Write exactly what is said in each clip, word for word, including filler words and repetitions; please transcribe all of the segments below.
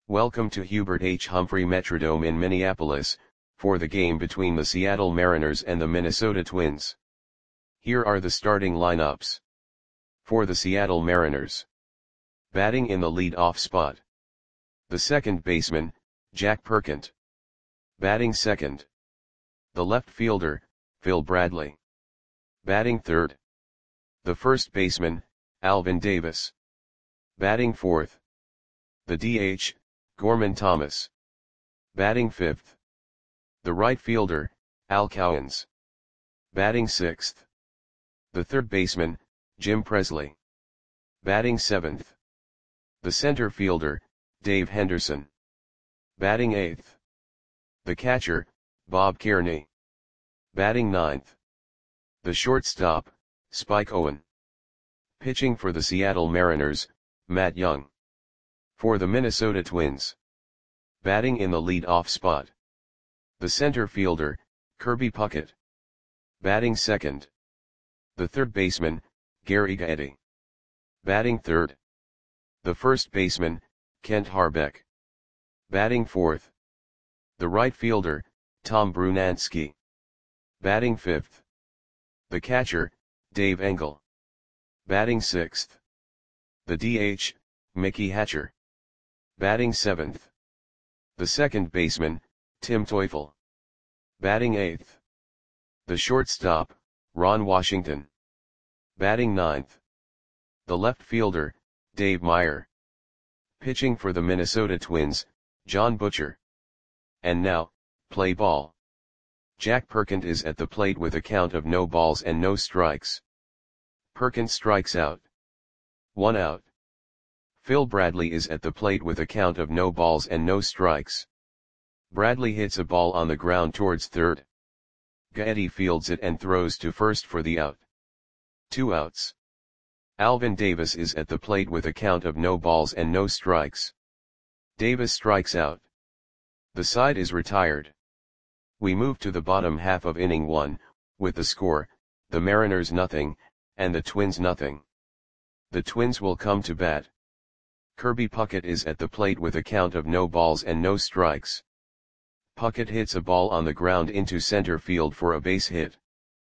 Welcome to Hubert H. Humphrey Metrodome in Minneapolis, for the game between the Seattle Mariners and the Minnesota Twins. Here are the starting lineups. For the Seattle Mariners. Batting in the lead-off spot. The second baseman, Jack Perkent. Batting second. The left fielder, Phil Bradley. Batting third. The first baseman, Alvin Davis. Batting fourth. The D H, Gorman Thomas. Batting fifth. The right fielder, Al Cowens. Batting sixth. The third baseman, Jim Presley. Batting seventh. The center fielder, Dave Henderson. Batting eighth. The catcher, Bob Kearney. Batting ninth. The shortstop, Spike Owen. Pitching for the Seattle Mariners, Matt Young. For the Minnesota Twins. Batting in the lead-off spot. The center fielder, Kirby Puckett. Batting second. The third baseman, Gary Gaetti. Batting third. The first baseman, Kent Harbeck. Batting fourth. The right fielder, Tom Brunansky. Batting fifth. The catcher, Dave Engel. Batting sixth. The D H, Mickey Hatcher. Batting seventh. The second baseman, Tim Teufel. Batting eighth. The shortstop, Ron Washington. Batting ninth. The left fielder, Dave Meyer. Pitching for the Minnesota Twins, John Butcher. And now, play ball. Jack Perkent is at the plate with a count of no balls and no strikes. Perkent strikes out. One out. Phil Bradley is at the plate with a count of no balls and no strikes. Bradley hits a ball on the ground towards third. Gaetti fields it and throws to first for the out. Two outs. Alvin Davis is at the plate with a count of no balls and no strikes. Davis strikes out. The side is retired. We move to the bottom half of inning one, with the score, the Mariners nothing, and the Twins nothing. The Twins will come to bat. Kirby Puckett is at the plate with a count of no balls and no strikes. Puckett hits a ball on the ground into center field for a base hit.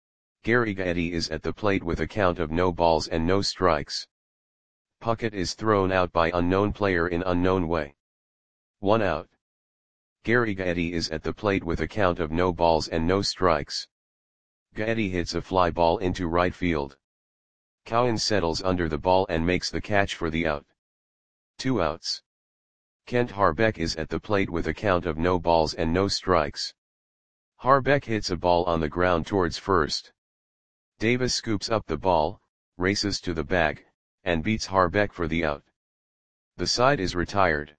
Gary Gaetti is at the plate with a count of no balls and no strikes. Puckett is thrown out by unknown player in unknown way. One out. Gary Gaetti is at the plate with a count of no balls and no strikes. Gaetti hits a fly ball into right field. Cowens settles under the ball and makes the catch for the out. Two outs. Kent Harbeck is at the plate with a count of no balls and no strikes. Harbeck hits a ball on the ground towards first. Davis scoops up the ball, races to the bag, and beats Harbeck for the out. The side is retired.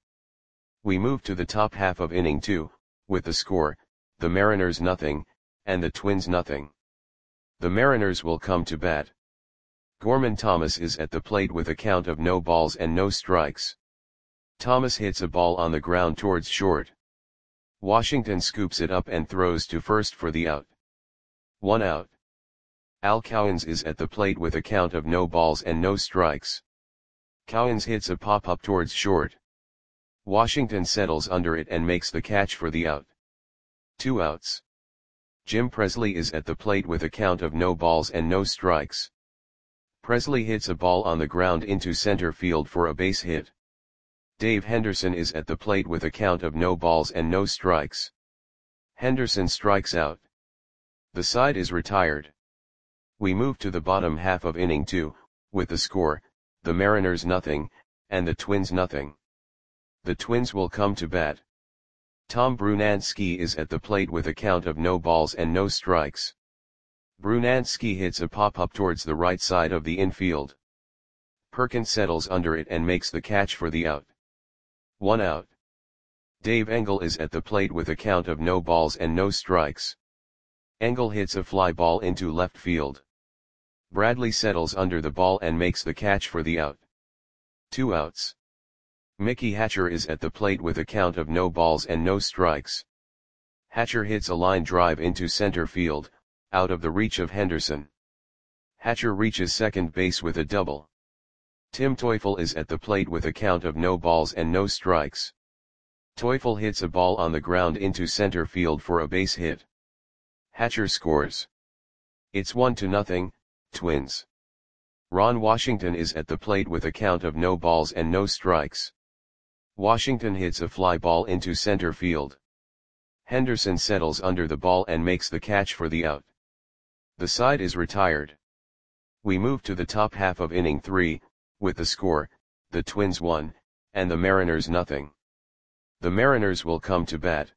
We move to the top half of inning two, with the score, the Mariners nothing, and the Twins nothing. The Mariners will come to bat. Gorman Thomas is at the plate with a count of no balls and no strikes. Thomas hits a ball on the ground towards short. Washington scoops it up and throws to first for the out. One out. Al Cowens is at the plate with a count of no balls and no strikes. Cowens hits a pop-up towards short. Washington settles under it and makes the catch for the out. Two outs. Jim Presley is at the plate with a count of no balls and no strikes. Presley hits a ball on the ground into center field for a base hit. Dave Henderson is at the plate with a count of no balls and no strikes. Henderson strikes out. The side is retired. We move to the bottom half of inning two, with the score, the Mariners nothing, and the Twins nothing. The Twins will come to bat. Tom Brunansky is at the plate with a count of no balls and no strikes. Brunansky hits a pop-up towards the right side of the infield. Perkins settles under it and makes the catch for the out. One out. Dave Engel is at the plate with a count of no balls and no strikes. Engel hits a fly ball into left field. Bradley settles under the ball and makes the catch for the out. Two outs. Mickey Hatcher is at the plate with a count of no balls and no strikes. Hatcher hits a line drive into center field, out of the reach of Henderson. Hatcher reaches second base with a double. Tim Teufel is at the plate with a count of no balls and no strikes. Teufel hits a ball on the ground into center field for a base hit. Hatcher scores. It's one to nothing, Twins. Ron Washington is at the plate with a count of no balls and no strikes. Washington hits a fly ball into center field. Henderson settles under the ball and makes the catch for the out. The side is retired. We move to the top half of inning three, with the score, the Twins one, and the Mariners nothing. The Mariners will come to bat.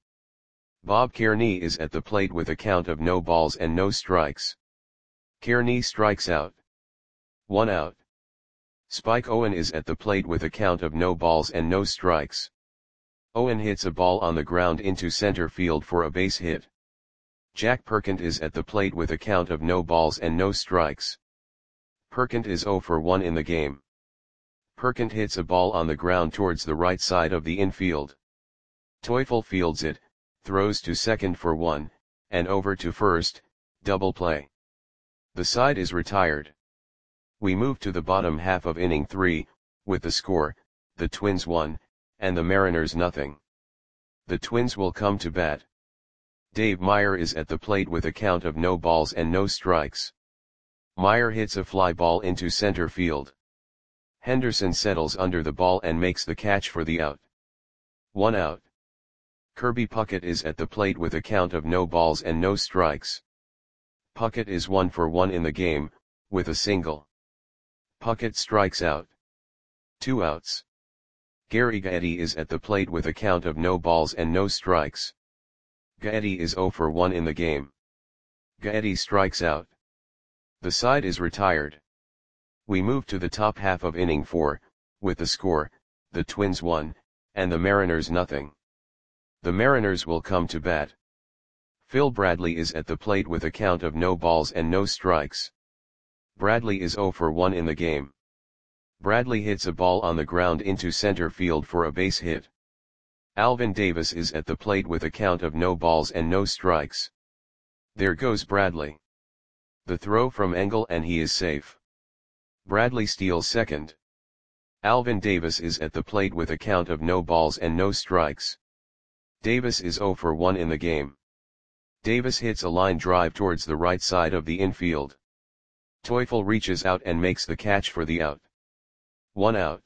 Bob Kearney is at the plate with a count of no balls and no strikes. Kearney strikes out. One out. Spike Owen is at the plate with a count of no balls and no strikes. Owen hits a ball on the ground into center field for a base hit. Jack Perkins is at the plate with a count of no balls and no strikes. Perkins is zero for one in the game. Perkins hits a ball on the ground towards the right side of the infield. Teufel fields it, throws to second for one, and over to first, double play. The side is retired. We move to the bottom half of inning three, with the score, the Twins one, and the Mariners nothing. The Twins will come to bat. Dave Meyer is at the plate with a count of no balls and no strikes. Meyer hits a fly ball into center field. Henderson settles under the ball and makes the catch for the out. One out. Kirby Puckett is at the plate with a count of no balls and no strikes. Puckett is one for one in the game, with a single. Puckett strikes out. Two outs. Gary Gaetti is at the plate with a count of no balls and no strikes. Gaetti is zero for one in the game. Gaetti strikes out. The side is retired. We move to the top half of inning four, with the score, the Twins one, and the Mariners nothing. The Mariners will come to bat. Phil Bradley is at the plate with a count of no balls and no strikes. Bradley is zero for one in the game. Bradley hits a ball on the ground into center field for a base hit. Alvin Davis is at the plate with a count of no balls and no strikes. There goes Bradley. The throw from Engel and he is safe. Bradley steals second. Alvin Davis is at the plate with a count of no balls and no strikes. Davis is zero for one in the game. Davis hits a line drive towards the right side of the infield. Teufel reaches out and makes the catch for the out. One out.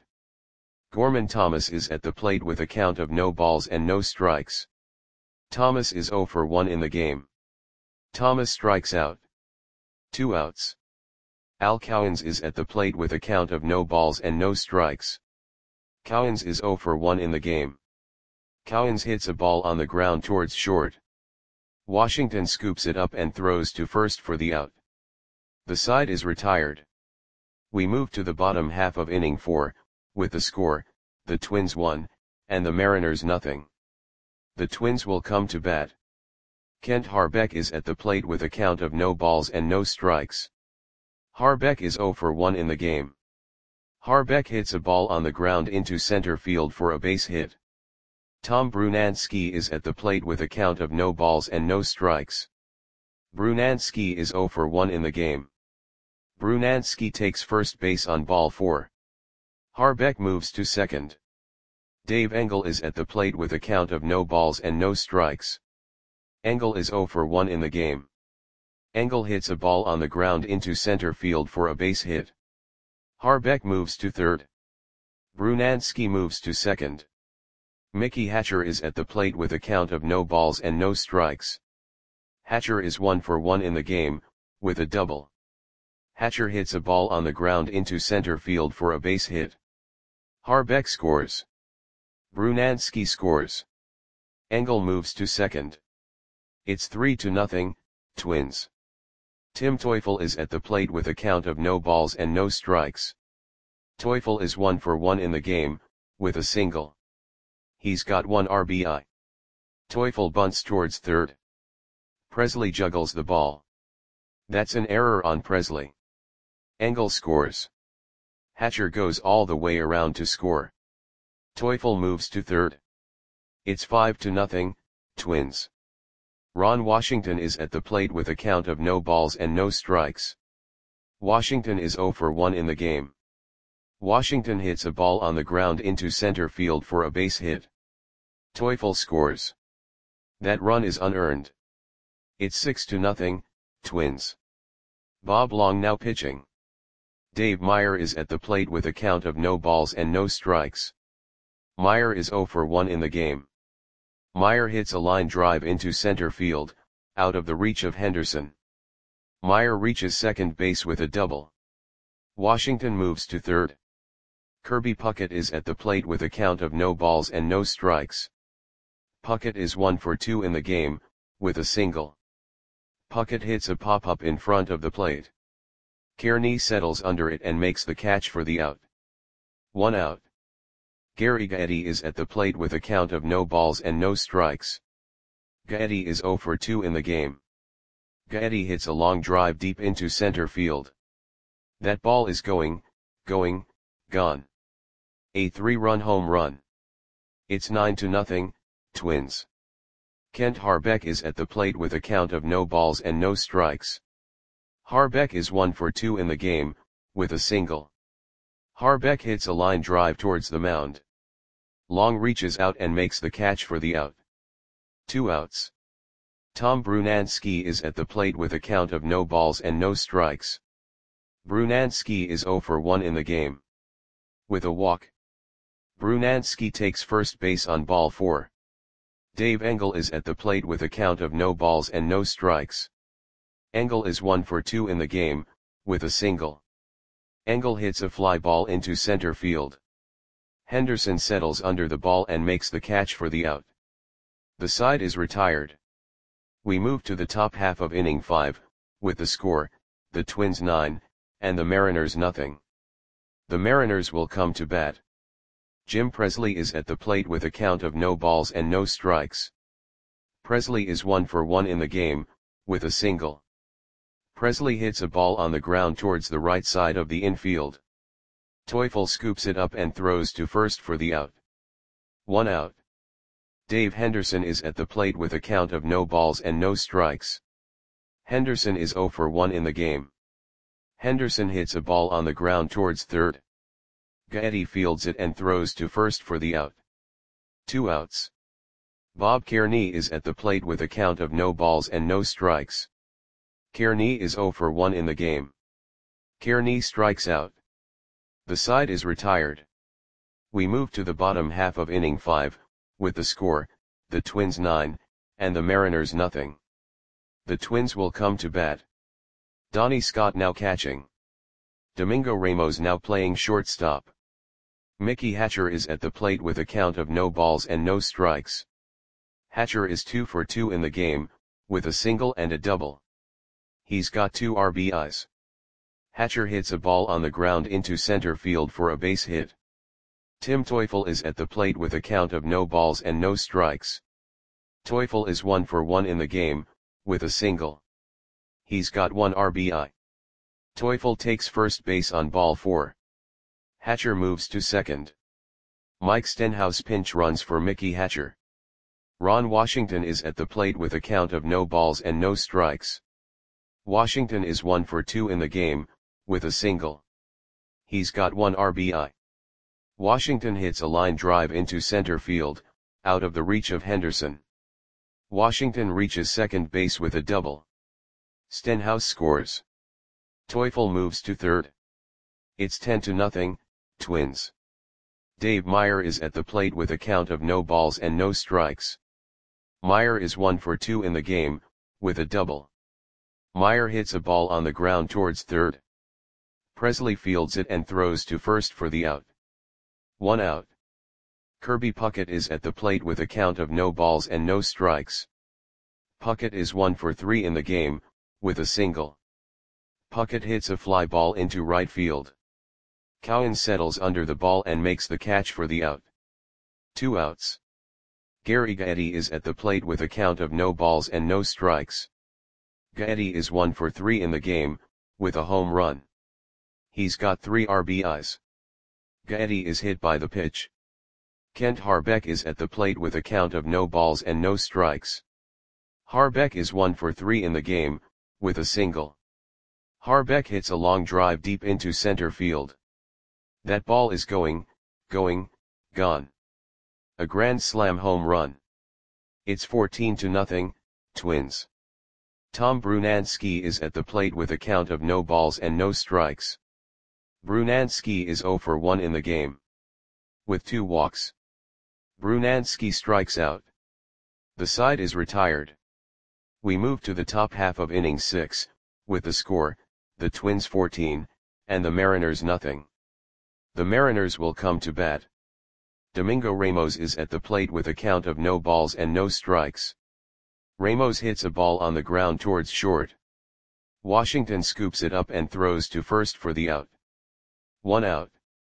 Gorman Thomas is at the plate with a count of no balls and no strikes. Thomas is zero for one in the game. Thomas strikes out. Two outs. Al Cowens is at the plate with a count of no balls and no strikes. Cowens is zero for one in the game. Cowens hits a ball on the ground towards short. Washington scoops it up and throws to first for the out. The side is retired. We move to the bottom half of inning four, with the score, the Twins one, and the Mariners nothing. The Twins will come to bat. Kent Harbeck is at the plate with a count of no balls and no strikes. Harbeck is zero for one in the game. Harbeck hits a ball on the ground into center field for a base hit. Tom Brunansky is at the plate with a count of no balls and no strikes. Brunansky is zero for one in the game. Brunansky takes first base on ball four. Harbeck moves to second. Dave Engel is at the plate with a count of no balls and no strikes. Engel is zero for one in the game. Engel hits a ball on the ground into center field for a base hit. Harbeck moves to third. Brunansky moves to second. Mickey Hatcher is at the plate with a count of no balls and no strikes. Hatcher is one for one in the game, with a double. Hatcher hits a ball on the ground into center field for a base hit. Harbeck scores. Brunansky scores. Engel moves to second. It's three to nothing, Twins. Tim Teufel is at the plate with a count of no balls and no strikes. Teufel is one for one in the game, with a single. He's got one R B I. Teufel bunts towards third. Presley juggles the ball. That's an error on Presley. Engel scores. Hatcher goes all the way around to score. Teufel moves to third. It's five to nothing, Twins. Ron Washington is at the plate with a count of no balls and no strikes. Washington is zero for one in the game. Washington hits a ball on the ground into center field for a base hit. Teufel scores. That run is unearned. It's six to nothing, Twins. Bob Long now pitching. Dave Meyer is at the plate with a count of no balls and no strikes. Meyer is zero for one in the game. Meyer hits a line drive into center field, out of the reach of Henderson. Meyer reaches second base with a double. Washington moves to third. Kirby Puckett is at the plate with a count of no balls and no strikes. Puckett is one for two in the game, with a single. Puckett hits a pop-up in front of the plate. Kearney settles under it and makes the catch for the out. One out. Gary Gaetti is at the plate with a count of no balls and no strikes. Gaetti is zero for two in the game. Gaetti hits a long drive deep into center field. That ball is going, going, gone. A three-run home run. It's nine to nothing, Twins. Kent Harbeck is at the plate with a count of no balls and no strikes. Harbeck is one for two in the game, with a single. Harbeck hits a line drive towards the mound. Long reaches out and makes the catch for the out. Two outs. Tom Brunansky is at the plate with a count of no balls and no strikes. Brunansky is zero for one in the game. With a walk. Brunansky takes first base on ball four. Dave Engel is at the plate with a count of no balls and no strikes. Engel is one for two in the game, with a single. Engel hits a fly ball into center field. Henderson settles under the ball and makes the catch for the out. The side is retired. We move to the top half of inning five, with the score, the Twins nine, and the Mariners nothing. The Mariners will come to bat. Jim Presley is at the plate with a count of no balls and no strikes. Presley is one for one in the game, with a single. Presley hits a ball on the ground towards the right side of the infield. Teufel scoops it up and throws to first for the out. One out. Dave Henderson is at the plate with a count of no balls and no strikes. Henderson is zero for one in the game. Henderson hits a ball on the ground towards third. Gaetti fields it and throws to first for the out. Two outs. Bob Kearney is at the plate with a count of no balls and no strikes. Kearney is zero for one in the game. Kearney strikes out. The side is retired. We move to the bottom half of inning five, with the score, the Twins nine, and the Mariners nothing. The Twins will come to bat. Donnie Scott now catching. Domingo Ramos now playing shortstop. Mickey Hatcher is at the plate with a count of no balls and no strikes. Hatcher is two for two in the game, with a single and a double. He's got two R B Is. Hatcher hits a ball on the ground into center field for a base hit. Tim Teufel is at the plate with a count of no balls and no strikes. Teufel is one for one in the game, with a single. He's got one R B I. Teufel takes first base on ball four. Hatcher moves to second. Mike Stenhouse pinch runs for Mickey Hatcher. Ron Washington is at the plate with a count of no balls and no strikes. Washington is one for two in the game, with a single. He's got one R B I. Washington hits a line drive into center field, out of the reach of Henderson. Washington reaches second base with a double. Stenhouse scores. Teufel moves to third. It's ten to nothing, Twins. Dave Meyer is at the plate with a count of no balls and no strikes. Meyer is one for two in the game, with a double. Meyer hits a ball on the ground towards third. Presley fields it and throws to first for the out. One out. Kirby Puckett is at the plate with a count of no balls and no strikes. Puckett is one for three in the game, with a single. Puckett hits a fly ball into right field. Cowan settles under the ball and makes the catch for the out. Two outs. Gary Gaetti is at the plate with a count of no balls and no strikes. Gaetti is one for three in the game, with a home run. He's got three R B Is. Gaetti is hit by the pitch. Kent Harbeck is at the plate with a count of no balls and no strikes. Harbeck is one for three in the game, with a single. Harbeck hits a long drive deep into center field. That ball is going, going, gone. A grand slam home run. It's fourteen to nothing, Twins. Tom Brunansky is at the plate with a count of no balls and no strikes. Brunansky is zero for one in the game. With two walks. Brunansky strikes out. The side is retired. We move to the top half of inning six, with the score, the Twins fourteen, and the Mariners nothing. The Mariners will come to bat. Domingo Ramos is at the plate with a count of no balls and no strikes. Ramos hits a ball on the ground towards short. Washington scoops it up and throws to first for the out. One out.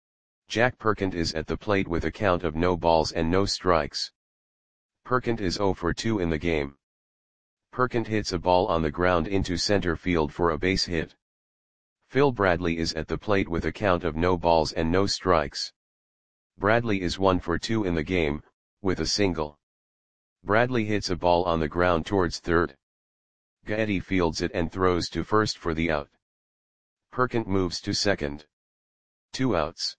Jack Perkins is at the plate with a count of no balls and no strikes. Perkins is zero for two in the game. Perkins hits a ball on the ground into center field for a base hit. Phil Bradley is at the plate with a count of no balls and no strikes. Bradley is one for two in the game, with a single. Bradley hits a ball on the ground towards third. Gaetti fields it and throws to first for the out. Perkins moves to second. Two outs.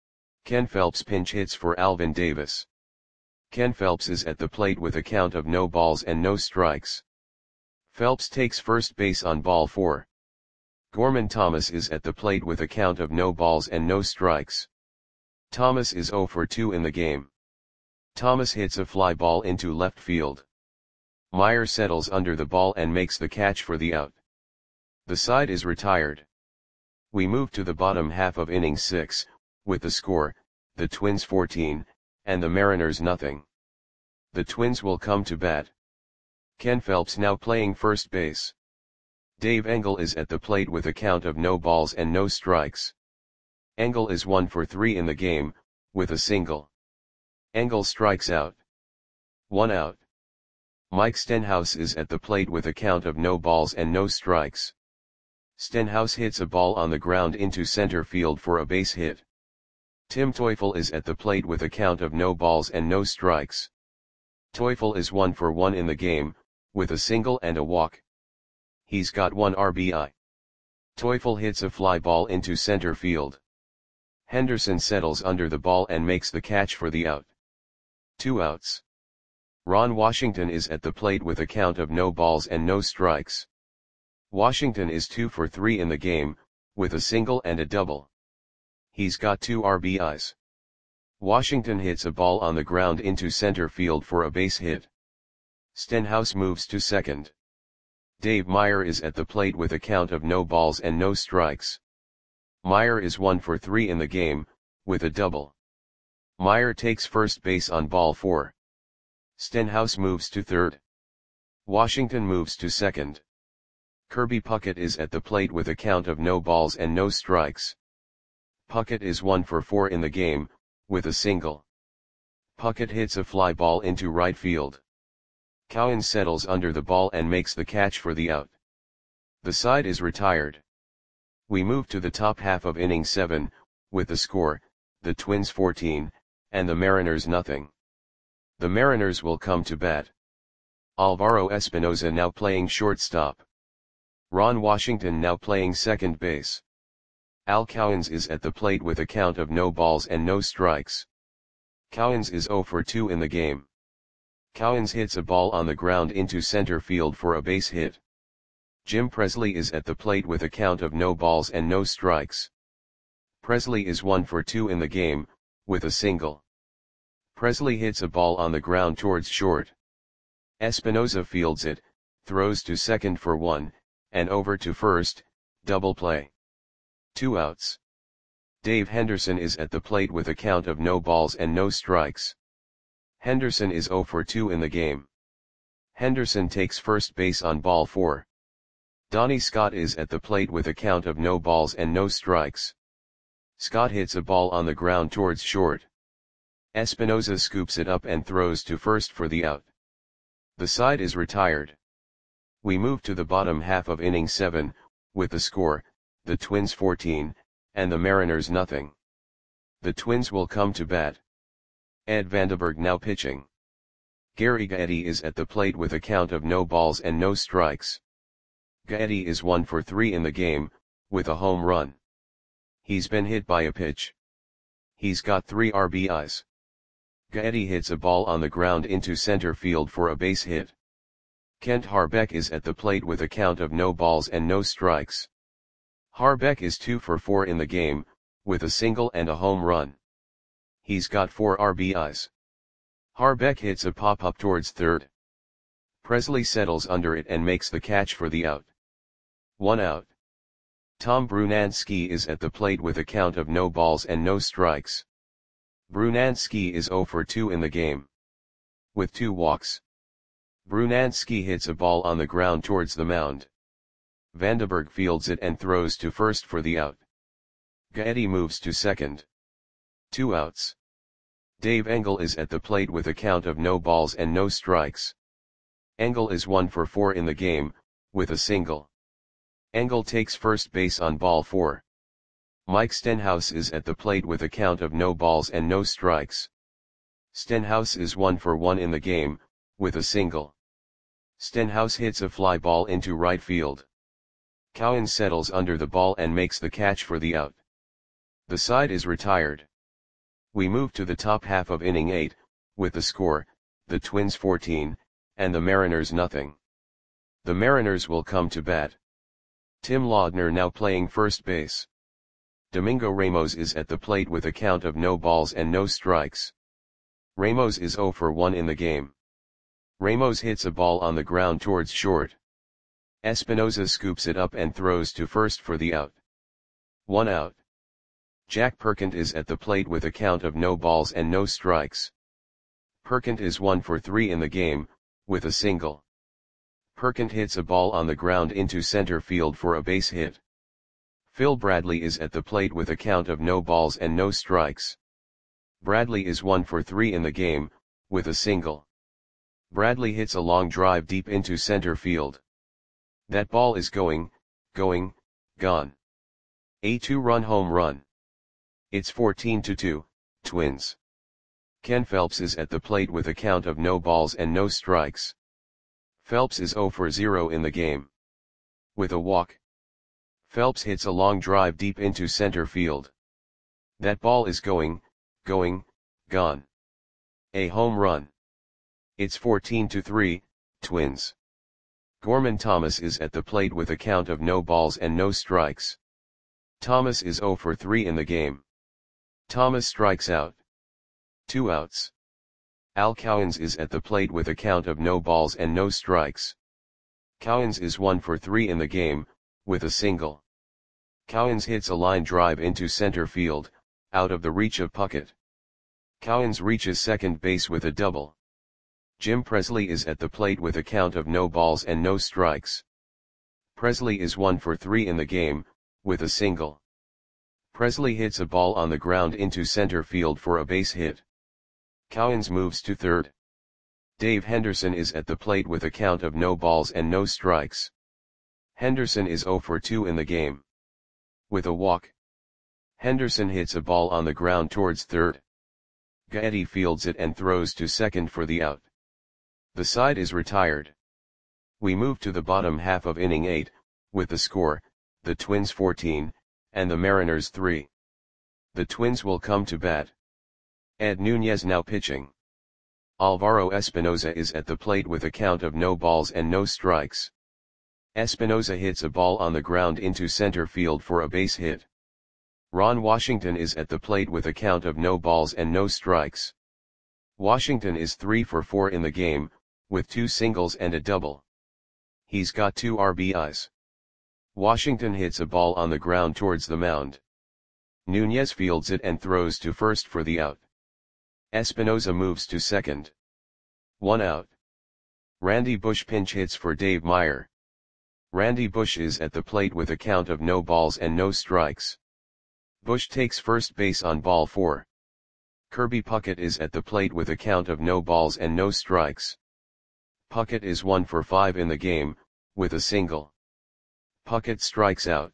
Ken Phelps pinch hits for Alvin Davis. Ken Phelps is at the plate with a count of no balls and no strikes. Phelps takes first base on ball four. Gorman Thomas is at the plate with a count of no balls and no strikes. Thomas is zero for two in the game. Thomas hits a fly ball into left field. Meyer settles under the ball and makes the catch for the out. The side is retired. We move to the bottom half of inning six, with the score, the Twins fourteen, and the Mariners nothing. The Twins will come to bat. Ken Phelps now playing first base. Dave Engel is at the plate with a count of no balls and no strikes. Engel is one for three in the game, with a single. Engel strikes out. One out. Mike Stenhouse is at the plate with a count of no balls and no strikes. Stenhouse hits a ball on the ground into center field for a base hit. Tim Teufel is at the plate with a count of no balls and no strikes. Teufel is one for one in the game, with a single and a walk. He's got one R B I. Teufel hits a fly ball into center field. Henderson settles under the ball and makes the catch for the out. Two outs. Ron Washington is at the plate with a count of no balls and no strikes. Washington is two for three in the game, with a single and a double. He's got two R B Is. Washington hits a ball on the ground into center field for a base hit. Stenhouse moves to second. Dave Meyer is at the plate with a count of no balls and no strikes. Meyer is one for three in the game, with a double. Meyer takes first base on ball four. Stenhouse moves to third. Washington moves to second. Kirby Puckett is at the plate with a count of no balls and no strikes. Puckett is one for four in the game, with a single. Puckett hits a fly ball into right field. Cowan settles under the ball and makes the catch for the out. The side is retired. We move to the top half of inning seven, with the score, the Twins fourteen, and the Mariners nothing. The Mariners will come to bat. Alvaro Espinoza now playing shortstop. Ron Washington now playing second base. Al Cowens is at the plate with a count of no balls and no strikes. Cowens is zero for two in the game. Cowens hits a ball on the ground into center field for a base hit. Jim Presley is at the plate with a count of no balls and no strikes. Presley is one for two in the game, with a single. Presley hits a ball on the ground towards short. Espinoza fields it, throws to second for one, and over to first, double play. Two outs. Dave Henderson is at the plate with a count of no balls and no strikes. Henderson is zero for two in the game. Henderson takes first base on ball four. Donnie Scott is at the plate with a count of no balls and no strikes. Scott hits a ball on the ground towards short. Espinoza scoops it up and throws to first for the out. The side is retired. We move to the bottom half of inning seven, with the score, the Twins fourteen, and the Mariners nothing. The Twins will come to bat. Ed Vandenberg now pitching. Gary Gaetti is at the plate with a count of no balls and no strikes. Gaetti is one for three in the game, with a home run. He's been hit by a pitch. He's got three R B Is. Gaetti hits a ball on the ground into center field for a base hit. Kent Harbeck is at the plate with a count of no balls and no strikes. Harbeck is two for four in the game, with a single and a home run. He's got four R B Is. Harbeck hits a pop-up towards third. Presley settles under it and makes the catch for the out. One out. Tom Brunansky is at the plate with a count of no balls and no strikes. Brunansky is zero for two in the game, with two walks. Brunansky hits a ball on the ground towards the mound. Vandenberg fields it and throws to first for the out. Gaetti moves to second. Two outs. Dave Engel is at the plate with a count of no balls and no strikes. Engel is one for four in the game, with a single. Engel takes first base on ball four. Mike Stenhouse is at the plate with a count of no balls and no strikes. Stenhouse is one for one in the game, with a single. Stenhouse hits a fly ball into right field. Cowan settles under the ball and makes the catch for the out. The side is retired. We move to the top half of inning eight, with the score, the Twins fourteen, and the Mariners nothing. The Mariners will come to bat. Tim Laudner now playing first base. Domingo Ramos is at the plate with a count of no balls and no strikes. Ramos is zero for one in the game. Ramos hits a ball on the ground towards short. Espinosa scoops it up and throws to first for the out. One out. Jack Perkins is at the plate with a count of no balls and no strikes. Perkins is one for three in the game, with a single. Perkins hits a ball on the ground into center field for a base hit. Phil Bradley is at the plate with a count of no balls and no strikes. Bradley is one for three in the game, with a single. Bradley hits a long drive deep into center field. That ball is going, going, gone. A two-run home run. It's fourteen to two, Twins. Ken Phelps is at the plate with a count of no balls and no strikes. Phelps is zero for zero in the game, with a walk. Phelps hits a long drive deep into center field. That ball is going, going, gone. A home run. It's fourteen to three, Twins. Gorman Thomas is at the plate with a count of no balls and no strikes. Thomas is zero for three in the game. Thomas strikes out. Two outs. Al Cowens is at the plate with a count of no balls and no strikes. Cowens is one for three in the game, with a single. Cowens hits a line drive into center field, out of the reach of Puckett. Cowens reaches second base with a double. Jim Presley is at the plate with a count of no balls and no strikes. Presley is one for three in the game, with a single. Presley hits a ball on the ground into center field for a base hit. Cowens moves to third. Dave Henderson is at the plate with a count of no balls and no strikes. Henderson is zero for two in the game, with a walk. Henderson hits a ball on the ground towards third. Gaetti fields it and throws to second for the out. The side is retired. We move to the bottom half of inning eight, with the score, the Twins fourteen, and the Mariners three. The Twins will come to bat. Ed Nunez now pitching. Alvaro Espinoza is at the plate with a count of no balls and no strikes. Espinoza hits a ball on the ground into center field for a base hit. Ron Washington is at the plate with a count of no balls and no strikes. Washington is three for four in the game, with two singles and a double. He's got two R B Is. Washington hits a ball on the ground towards the mound. Nunez fields it and throws to first for the out. Espinoza moves to second. One out. Randy Bush pinch hits for Dave Meyer. Randy Bush is at the plate with a count of no balls and no strikes. Bush takes first base on ball four. Kirby Puckett is at the plate with a count of no balls and no strikes. Puckett is one for five in the game, with a single. Puckett strikes out.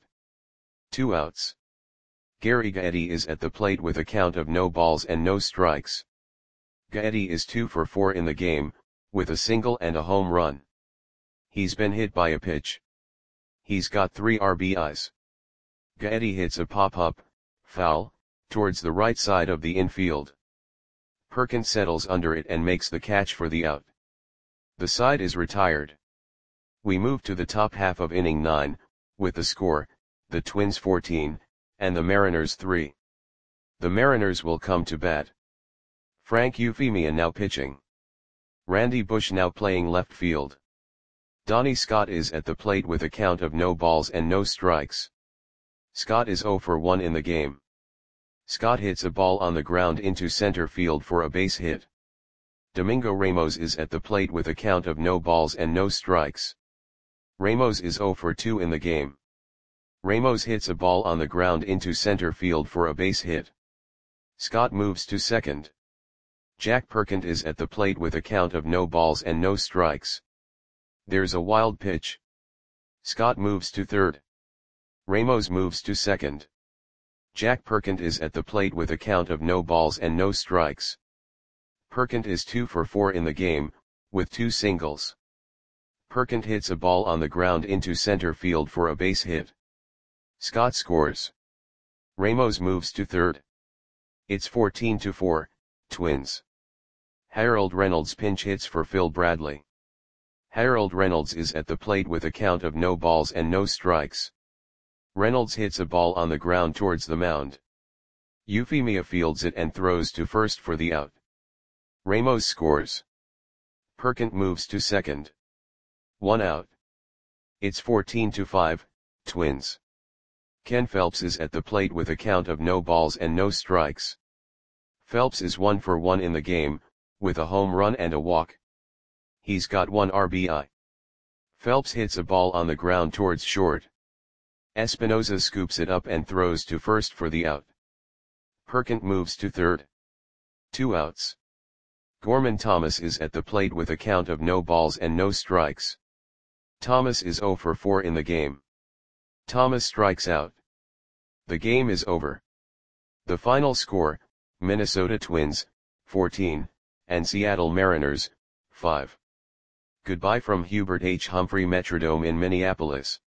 Two outs. Gary Gaetti is at the plate with a count of no balls and no strikes. Gaetti is two for four in the game, with a single and a home run. He's been hit by a pitch. He's got three R B Is. Gaetti hits a pop-up, foul, towards the right side of the infield. Perkins settles under it and makes the catch for the out. The side is retired. We move to the top half of inning nine, with the score, the Twins fourteen, and the Mariners three. The Mariners will come to bat. Frank Euphemia now pitching. Randy Bush now playing left field. Donnie Scott is at the plate with a count of no balls and no strikes. Scott is zero for one in the game. Scott hits a ball on the ground into center field for a base hit. Domingo Ramos is at the plate with a count of no balls and no strikes. Ramos is zero for two in the game. Ramos hits a ball on the ground into center field for a base hit. Scott moves to second. Jack Perkins is at the plate with a count of no balls and no strikes. There's a wild pitch. Scott moves to third. Ramos moves to second. Jack Perkins is at the plate with a count of no balls and no strikes. Perkins is two for four in the game, with two singles. Perkins hits a ball on the ground into center field for a base hit. Scott scores. Ramos moves to third. It's fourteen to four, Twins. Harold Reynolds pinch hits for Phil Bradley. Harold Reynolds is at the plate with a count of no balls and no strikes. Reynolds hits a ball on the ground towards the mound. Euphemia fields it and throws to first for the out. Ramos scores. Perkins moves to second. One out. It's fourteen to five, Twins. Ken Phelps is at the plate with a count of no balls and no strikes. Phelps is one for one in the game, with a home run and a walk. He's got one R B I. Phelps hits a ball on the ground towards short. Espinosa scoops it up and throws to first for the out. Perkins moves to third. Two outs. Gorman Thomas is at the plate with a count of no balls and no strikes. Thomas is zero for four in the game. Thomas strikes out. The game is over. The final score, Minnesota Twins, fourteen, and Seattle Mariners, five. Goodbye from Hubert H. Humphrey Metrodome in Minneapolis.